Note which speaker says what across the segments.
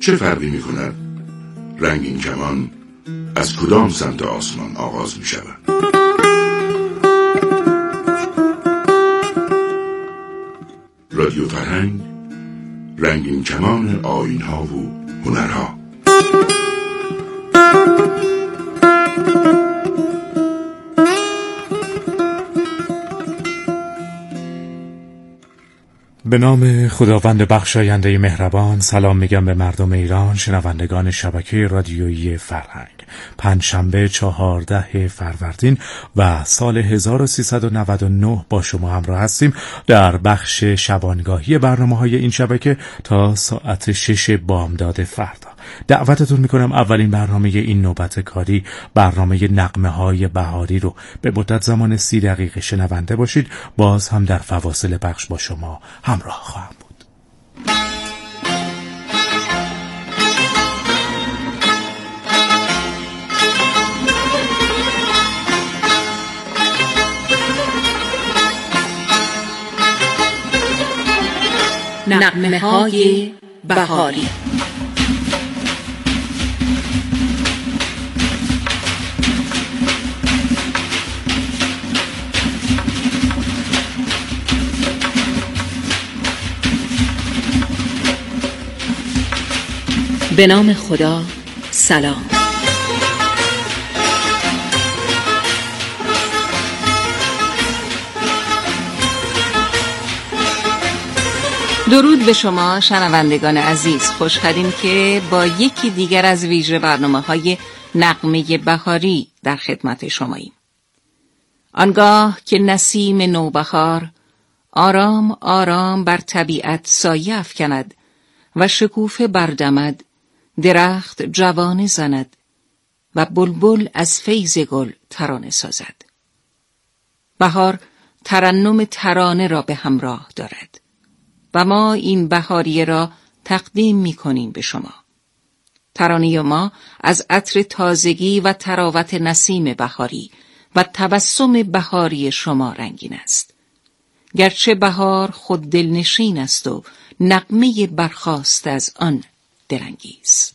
Speaker 1: چه فرقی می کند رنگین کمان از کدام سمت آسمان آغاز می شود؟ رادیو فرهنگ، رنگین کمان آیین‌ها و هنرها.
Speaker 2: به نام خداوند بخشاینده مهربان. سلام میگم به مردم ایران، شنوندگان شبکه رادیویی فرهنگ. پنجشنبه 14 فروردین و سال 1399 با شما همراه هستیم در بخش شبانگاهی برنامه‌های این شبکه تا ساعت 6 بامداد فردا. دعوتتون میکنم اولین برنامه این نوبت کاری، برنامه نغمه‌های بهاری رو به مدت زمان 30 دقیقه شنونده باشید. باز هم در فواصل بخش با شما همراه خواهم بود.
Speaker 3: نغمه‌های بهاری. به نام خدا. سلام. درود به شما شنوندگان عزیز. خوشحالیم که با یکی دیگر از ویژه برنامه‌های نغمه بهاری در خدمت شماییم. آنگاه که نسیم نوبهار آرام آرام بر طبیعت سایه افکند و شکوفه بردمد، درخت جوانه زند و بلبل از فیض گل ترانه سازد. بهار ترنم ترانه را به همراه دارد و ما این بهاریه را تقدیم می کنیم به شما. ترانه ما از عطر تازگی و تراوت نسیم بهاری و تبسم بهاری شما رنگین است. گرچه بهار خود دلنشین است و نغمه برخاست از آن دلانگیز.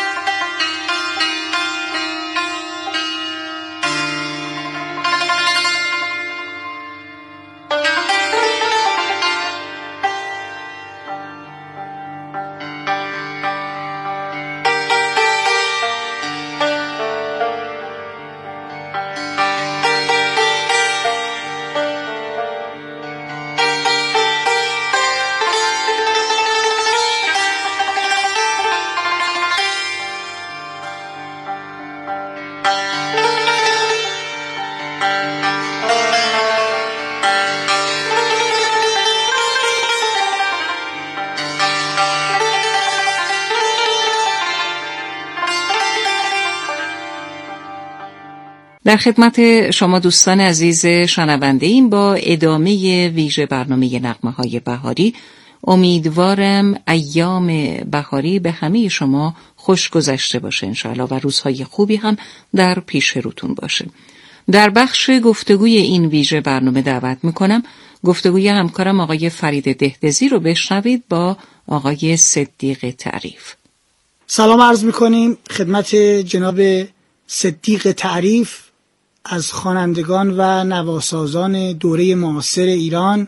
Speaker 3: در خدمت شما دوستان عزیز شنونده ایم با ادامه ویژه برنامه نغمه‌های بهاری. امیدوارم ایام بهاری به همه شما خوش گذشته باشه انشاءالله و روزهای خوبی هم در پیش روتون باشه. در بخش گفتگوی این ویژه برنامه دعوت میکنم گفتگوی همکارم آقای فرید دهدزی رو بشنوید با آقای صدیق تعریف.
Speaker 4: سلام عرض میکنیم خدمت جناب صدیق تعریف از خوانندگان و نواسازان دوره معاصر ایران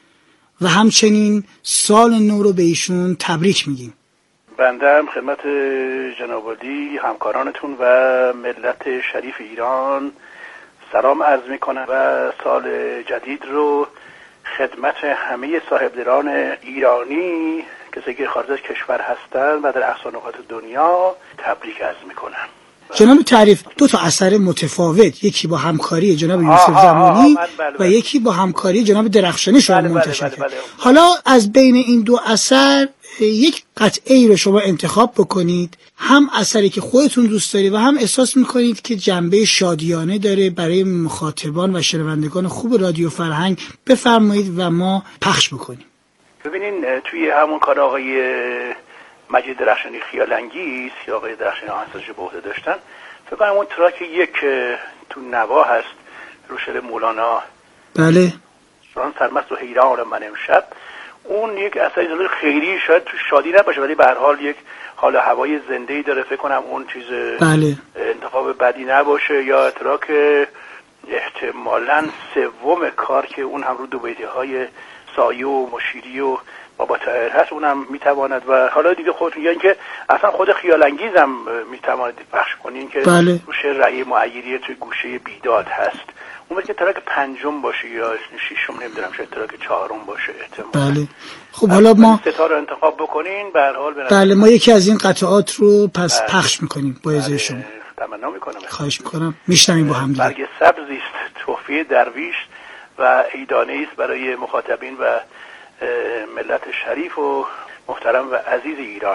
Speaker 4: و همچنین سال نو رو به ایشون تبریک میگیم.
Speaker 5: بنده هم خدمت جناب عالی همکارانتون و ملت شریف ایران سلام عرض میکنم و سال جدید رو خدمت همه صاحبدلان ایرانی کسی که خارج از کشور هستن و در اقصا نقاط دنیا تبریک عرض میکنم.
Speaker 4: جناب تعریف دو تا اثر متفاوت، یکی با همکاری جناب یوسف زمانی و یکی با همکاری جناب درخشانی شما منتشر کرد. حالا از بین این دو اثر یک قطعه ای رو شما انتخاب بکنید، هم اثری که خودتون دوست دارید و هم احساس میکنید که جنبه شادیانه داره برای مخاطبان و شنوندگان خوب رادیو فرهنگ، بفرمایید و ما پخش بکنیم.
Speaker 5: ببینین توی همون کار آقای مجید درخشانی خیال انگیز یا آقای درخشانی آهنگسازی به عهده داشتن، فکر کنم اون تراک یک تو نوا هست رو شعر مولانا،
Speaker 4: بله،
Speaker 5: ران سرمست و حیران من امشب، اون یک اثری خیلی شاید تو شادی نباشه، ولی به هر حال یک حال هوای زنده‌ای داره. فکر کنم اون چیز انتخاب بدی نباشه. یا اتراک احتمالاً سوم کار که اون هم رو دو بیتی‌های سایه و مشیری و بابا طاهر هست، اونم میتواند. و حالا دیگه خودتون، یعنی که اصلا خود خیال انگیزم میتواند پخش کنین که رو شعر رأی معیری توی گوشه بیداد هست. اون که تراک پنجم باشه یا ششم، نمیدونم، شاید تراک چهارم باشه احتمالاً.
Speaker 4: بله. خب حالا ما
Speaker 5: ستا رو انتخاب بکنین، به هر حال
Speaker 4: بله ما یکی از این قطعات رو پس پخش میکنیم با اجازه شما.
Speaker 5: تمنا میکنم.
Speaker 4: خواهش میکنم. میشنویم با هم دیگه.
Speaker 5: برگ سبزی است تحفه درویش و عیدانه است برای مخاطبین و ملت شریف و محترم و عزیز ایران.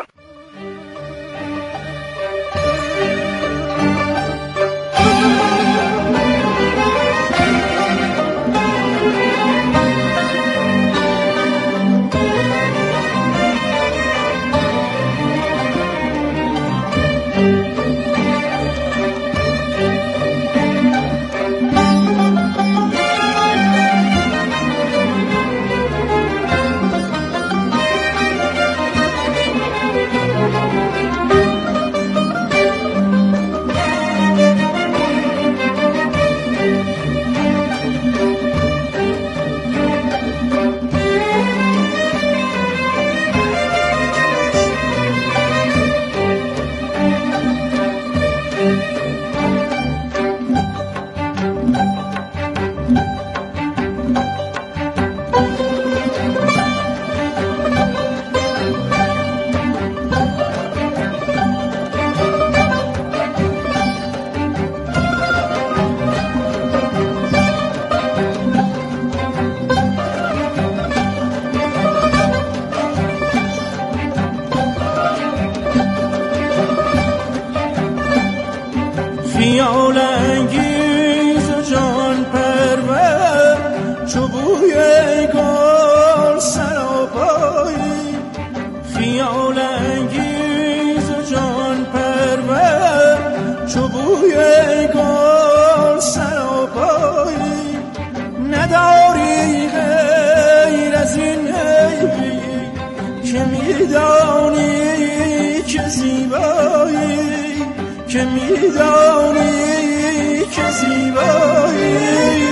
Speaker 6: خیال انگیز جان پرور چو بوی گل سراپایی، خیال انگیز جان پرور چو بوی گل سراپایی، نداری غیر از این عیبی که میدانی که زیبایی، که میدانی که زیبایی.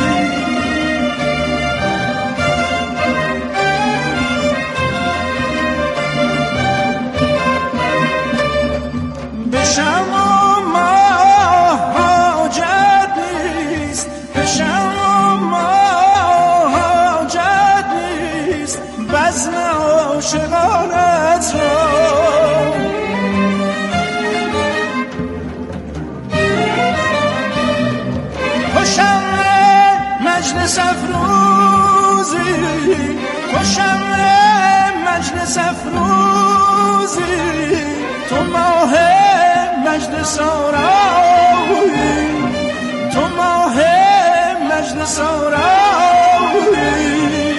Speaker 6: به شما ما حاجت نیست، به شما ما حاجت نیست، بزم عاشقانت را مجلس افروزی، تو شمع مجلس افروزی، تو ماه مجلس آرایی، تو ماه مجلس آرایی.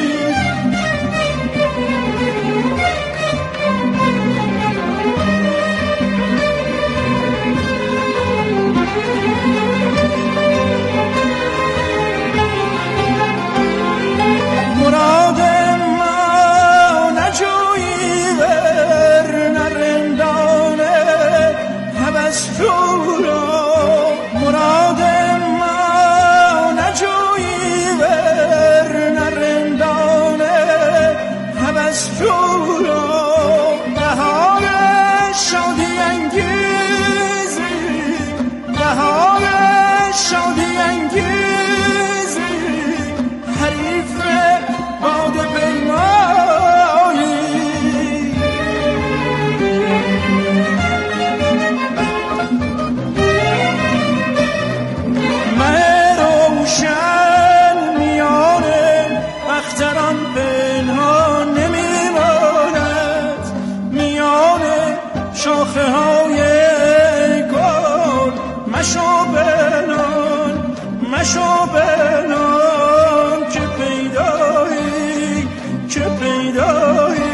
Speaker 6: مشو بنان که پیدایی، که پیدایی.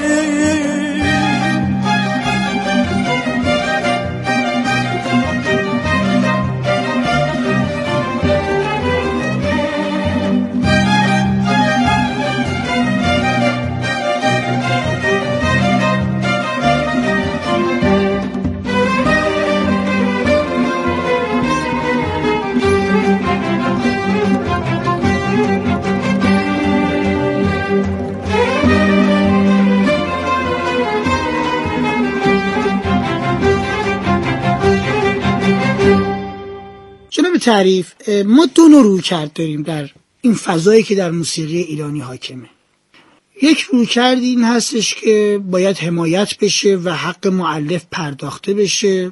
Speaker 4: تعریف ما دو نوع رویکرد داریم در این فضایی که در موسیقی ایرانی حاکمه. یک رویکرد این هستش که باید حمایت بشه و حق مؤلف پرداخته بشه.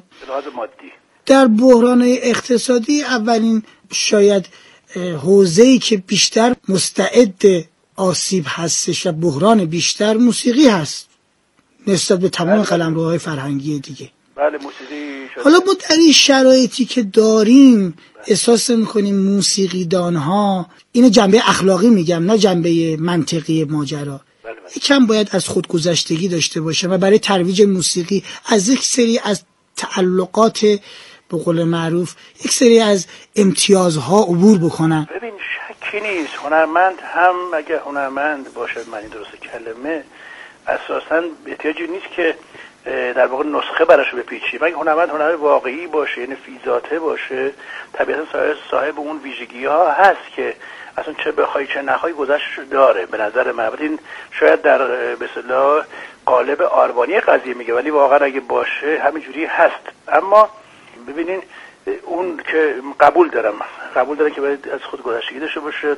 Speaker 4: در بحران اقتصادی اولین شاید حوزه‌ای که بیشتر مستعد آسیب هستش و بحران بیشتر موسیقی هست نسبت به تمام قلمروهای فرهنگی دیگه.
Speaker 5: بله موسیقی شده.
Speaker 4: حالا ما در این شرایطی که داریم احساس میکنیم موسیقیدانها، این جنبه اخلاقی میگم نه جنبه منطقی ماجرا، یکم باید از خودگذشتگی داشته باشه و برای ترویج موسیقی از یک سری از تعلقات به قول معروف یک سری از امتیازها عبور بکنن.
Speaker 5: ببین شکی نیست هنرمند هم اگه هنرمند باشه معنی درست کلمه اساساً احتیاجی نیست که در واقع نسخه براش بپیچی. مگه هنرمند هنر واقعی باشه یعنی فی‌ذاته باشه طبیعتا صاحب اون ویژگی ها هست که اصلا چه بخوای چه نخوای گذشت داره. به نظر من این شاید در به اصطلاح قالب آرمانی قضیه میگه ولی واقعا اگه باشه همینجوری هست. اما ببینین اون که قبول دارم که باید از خود گذشتگی داشته باشه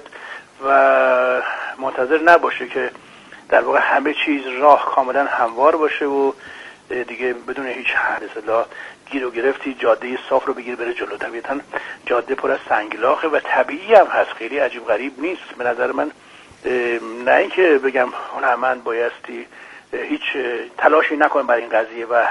Speaker 5: و منتظر نباشه که در واقع همه چیز راه کاملا هموار باشه و دیگه بدون هیچ اصطلاح گیر و گرفتی جاده صاف رو بگیر بره جلو. طبیعتا جاده پر از سنگلاخه و طبیعی هم هست، خیلی عجیب غریب نیست به نظر من. نه اینکه بگم هنرمند بایستی هیچ تلاشی نکنه برای این قضیه و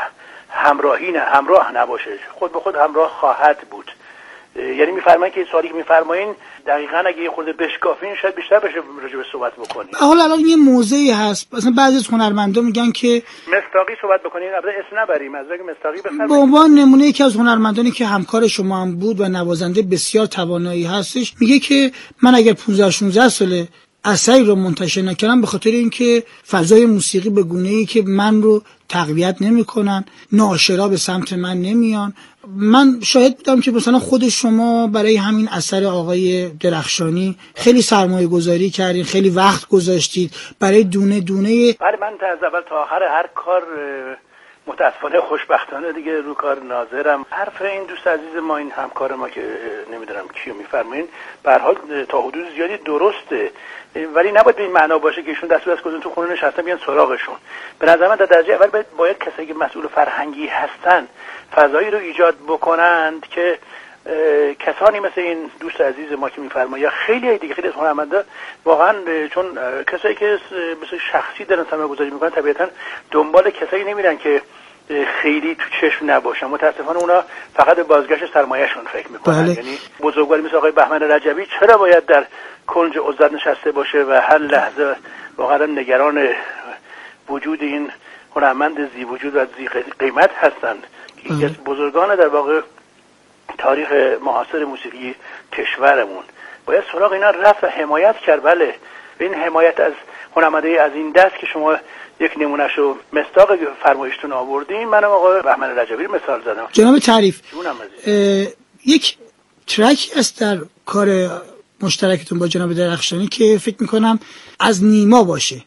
Speaker 5: همراه نباشه، خود به خود همراه خواهد بود. یعنی میفرمایید که سوالی که میفرمایین دقیقاً اگه یه خورده بشکافین شاید بیشتر بشه راجع به صحبت بکنیم.
Speaker 4: حالا الان یه موضعی هست مثلا بعضی از هنرمندا میگن که
Speaker 5: مصداقی صحبت بکنین، البته اسم نبریم، از اگه مصداقی بفرمایید.
Speaker 4: به عنوان نمونه یکی از هنرمندانی که همکار شما هم بود و نوازنده بسیار توانایی هستش میگه که من اگر 15-16 ساله اثری رو منتشر نکردم به خاطر اینکه فضای موسیقی به گونه‌ای که من رو تقویت نمی‌کنن، ناشرا به سمت من نمیان. من شاهد بودم که مثلا خود شما برای همین اثر آقای درخشانی خیلی سرمایه گذاری کردین، خیلی وقت گذاشتید برای دونه دونه.
Speaker 5: بله من از اول تا آخر هر کار متاسفانه خوشبختانه دیگه رو کار ناظرم. حرف این دوست عزیز ما این همکار ما که نمیدونم کیو میفرمایین به هر حال تا حدود زیادی درسته ولی نباید به این معنا باشه که ایشون دستور از گذاشتن تو خونه نشستن بیان سراغشون. به نظر من در درجه اول باید کسایی که مسئول فرهنگی هستن فضایی رو ایجاد بکنند که کسانی مثل این دوست عزیز ما که میفرمایید یا خیلی دیگه خیلی از هنرمندا واقعا چون کسایی که مثل شخصی دارن سرمایه‌گذاری میکنن طبیعتا دنبال کسایی نمیرن که خیلی تو چشم نباشن. متاسفانه اونا فقط به بازگشت سرمایه‌شون فکر میکنن. یعنی بزرگواری مثل آقای بهمن رجبی چرا باید در کنج عزلت نشسته باشه و هر لحظه واقعا نگران وجود این هنرمند زی وجود و زی قیمت هستند که یکی از بزرگان در واقع تاریخ معاصر موسیقی کشورمون. باید سراغ اینا رفت و حمایت کرد. بله این حمایت از هنرمندای از این دست که شما یک نمونهشو مصداق فرمایشتون آوردین، منم آقای بهمن رجبی مثال زدم.
Speaker 4: جناب تعریف یک ترک است در کار مشترکتون با جناب درخشانی که فکر میکنم از نیما باشه،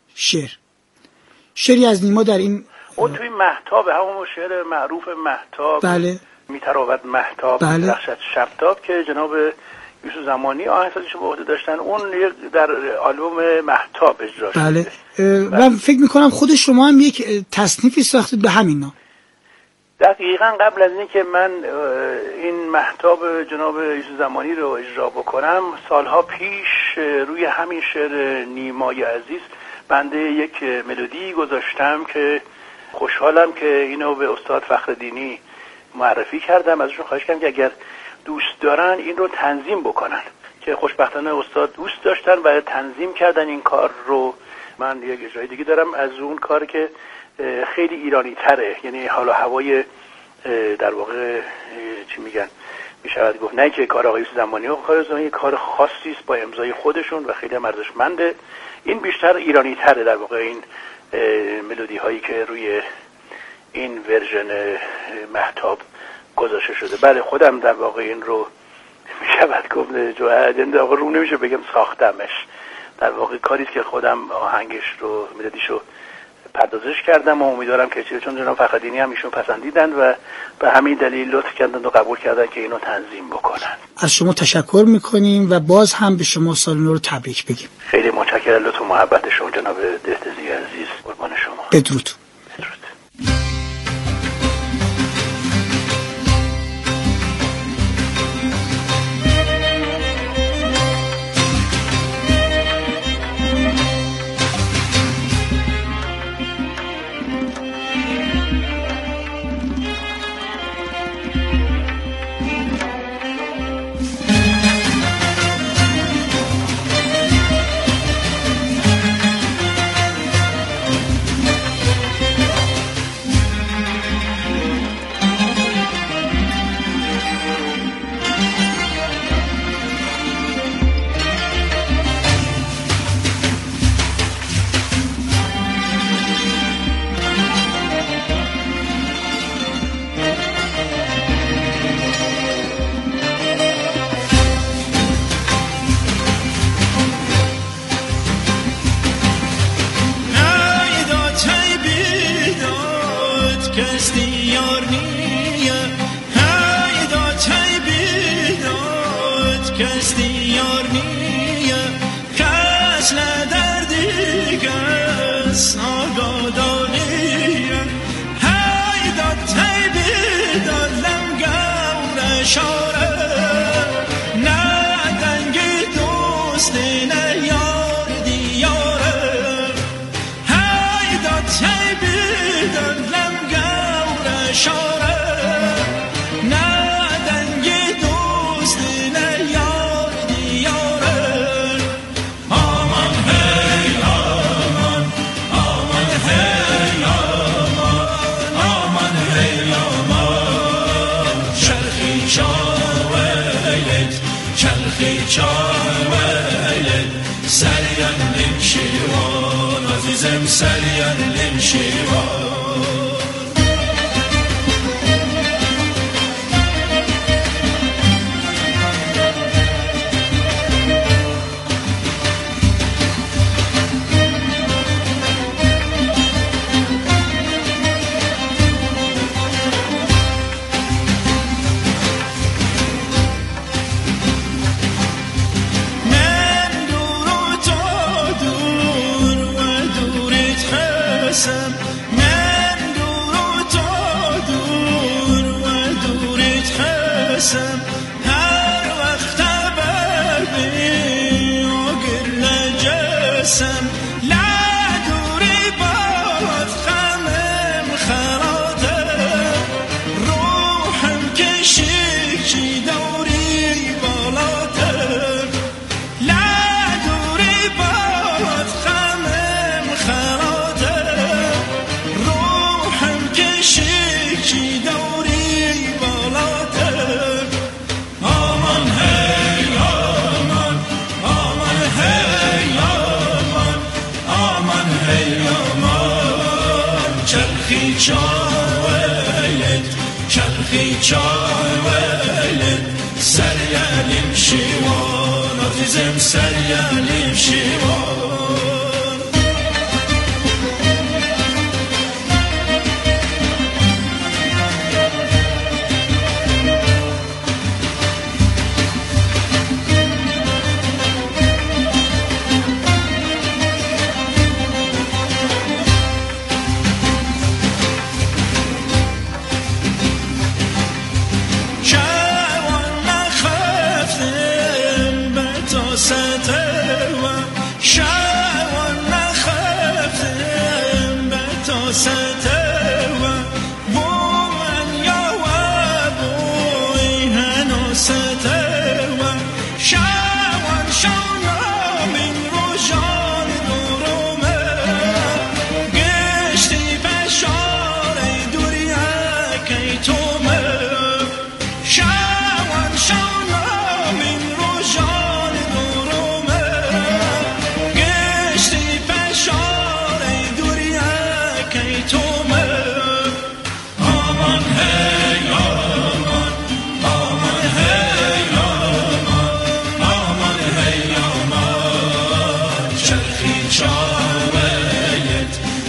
Speaker 4: شعری از نیما در این
Speaker 5: اون توی مهتاب همون شعر معروف مهتاب.
Speaker 4: بله
Speaker 5: میتراود مهتاب
Speaker 4: بله.
Speaker 5: درخشد شبتاب که جناب یوسف زمانی آهنگسازیشو به عهده داشتن، اون در آلبوم مهتاب اجرا شده.
Speaker 4: بله و فکر میکنم خود شما هم یک تصنیفی ساختید به همین نام.
Speaker 5: دقیقاً قبل از اینکه من این مهتاب جناب یوسف زمانی رو اجرا بکنم سالها پیش روی همین شعر نیمای عزیز بنده یک ملودی گذاشتم که خوشحالم که اینو به استاد فخرالدینی معرفی کردم. ازشون خواهش کردم که اگر دوست دارن این رو تنظیم بکنن که خوشبختانه استاد دوست داشتن و تنظیم کردن این کار رو. من یک اجرای دیگه دارم از اون کار که خیلی ایرانی تره، یعنی حالا هوای در واقع چی میگن میشود گفت نه که کار آقای یوسف زمانی و کار کار خاصی است با امضای خودشون و خیلی ارزشمنده. این بیشتر ایرانی تره در واقع این ملودی هایی که روی این ورژن مهتاب گذاشته شده. بله خودم در واقع این رو میشود گفت در واقع رو نمیشه بگم ساختمش، در واقع کاریست که خودم آهنگش رو ملودیشو پردازش کردم و امیدوارم که چون جناب فخرالدینی هم ایشون پسندیدن و به همین دلیل لطف کردن و قبول کردن که اینو تنظیم بکنن.
Speaker 4: از شما تشکر میکنیم و باز هم به شما سال نو رو تبریک بگیم.
Speaker 5: خیلی متشکرم لطف و محبت شما جناب دهتزی عزیز. قربان شما.
Speaker 4: بدرود.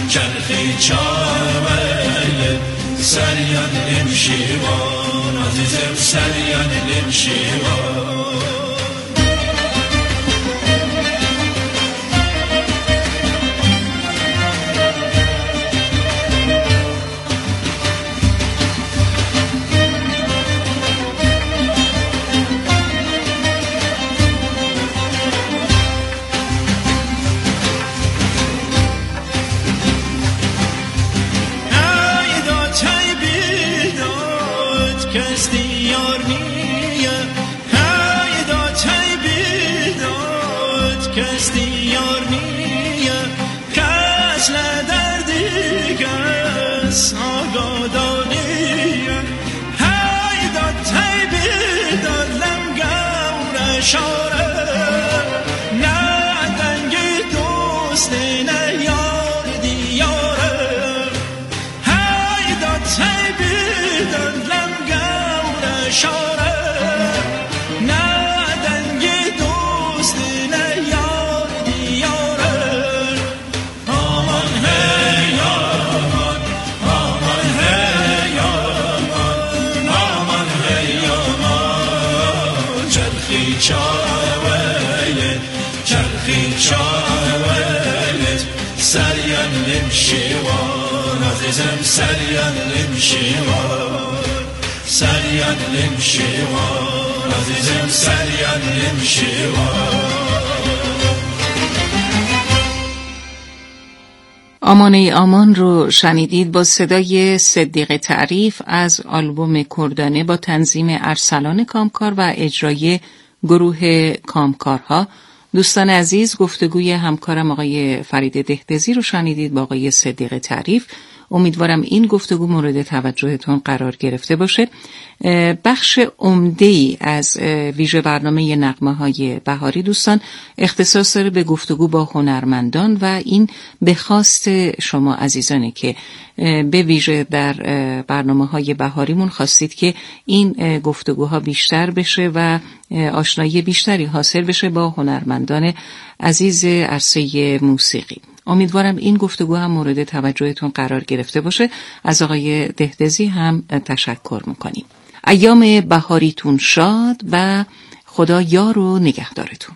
Speaker 6: چرخی چاویل سریان نمشیوان عزیزم سریان نمشیوان سریان نمشیوان عزیزم سریان نمشیوان سریان نمشیوان عزیزم سریان نمشیوان
Speaker 3: آمان ای آمان رو شنیدید با صدای صدیق تعریف از آلبوم کردانه با تنظیم ارسلان کامکار و اجرای گروه کامکارها. دوستان عزیز، گفتگوی همکارم آقای فرید دهدزی رو شنیدید با آقای صدیق تعریف. امیدوارم این گفتگو مورد توجهتون قرار گرفته باشه. بخش عمده‌ای از ویژه برنامه نغمه‌های بهاری دوستان اختصاص داره به گفتگو با هنرمندان و این به خواست شما عزیزانی که به ویژه در برنامه‌های بهاریمون خواستید که این گفتگوها بیشتر بشه و آشنایی بیشتری حاصل بشه با هنرمندان عزیز عرصه موسیقی. امیدوارم این گفتگو هم مورد توجهتون قرار گرفته باشه. از آقای دهدزی هم تشکر میکنیم. ایام بهاریتون شاد و خدا یار و نگهدارتون.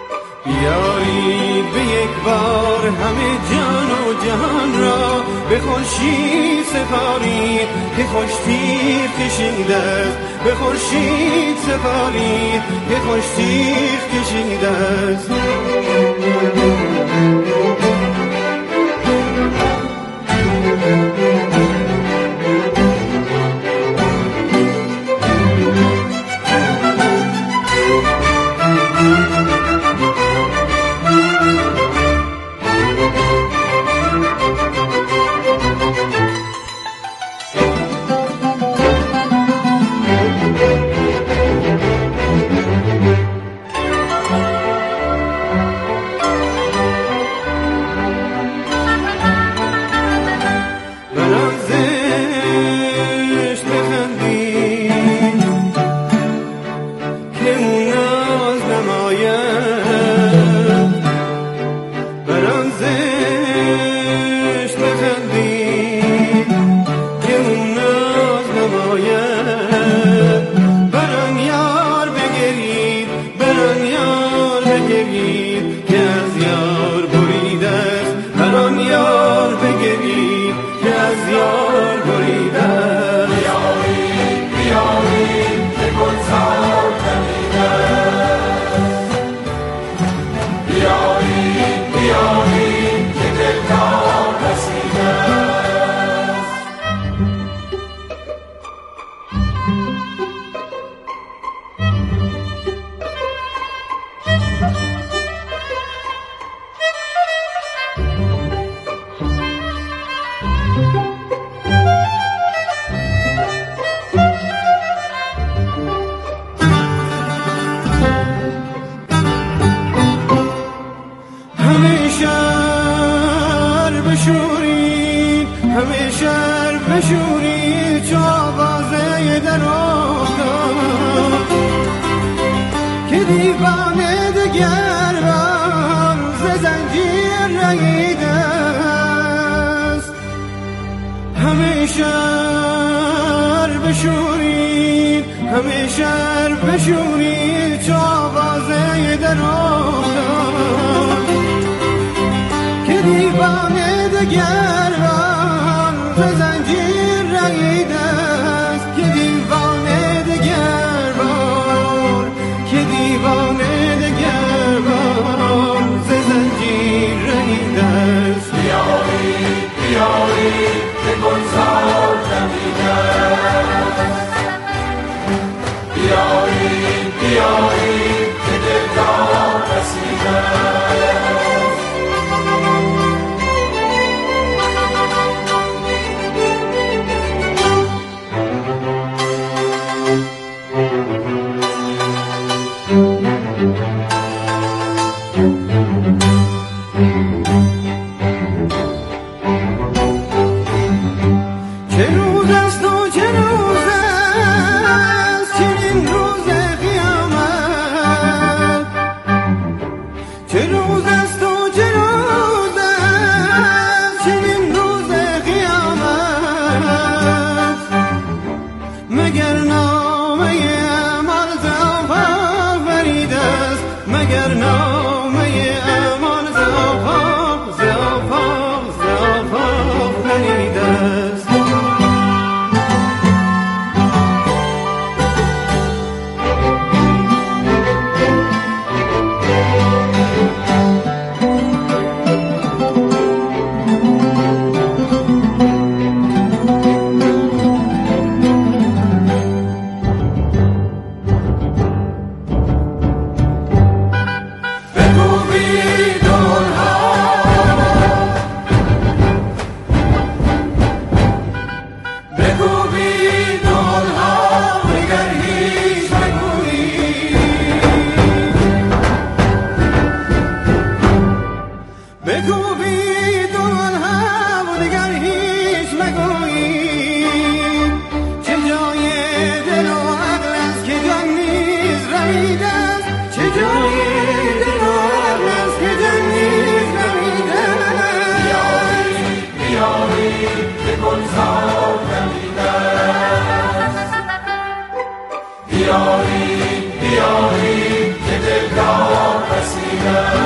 Speaker 6: بیایید به یک بار همه جان و جهان را به
Speaker 7: خورشید سپارید که خوش تیغ کشیده است، به خورشید سپارید که خوش تیغ کشیده است.
Speaker 6: بگو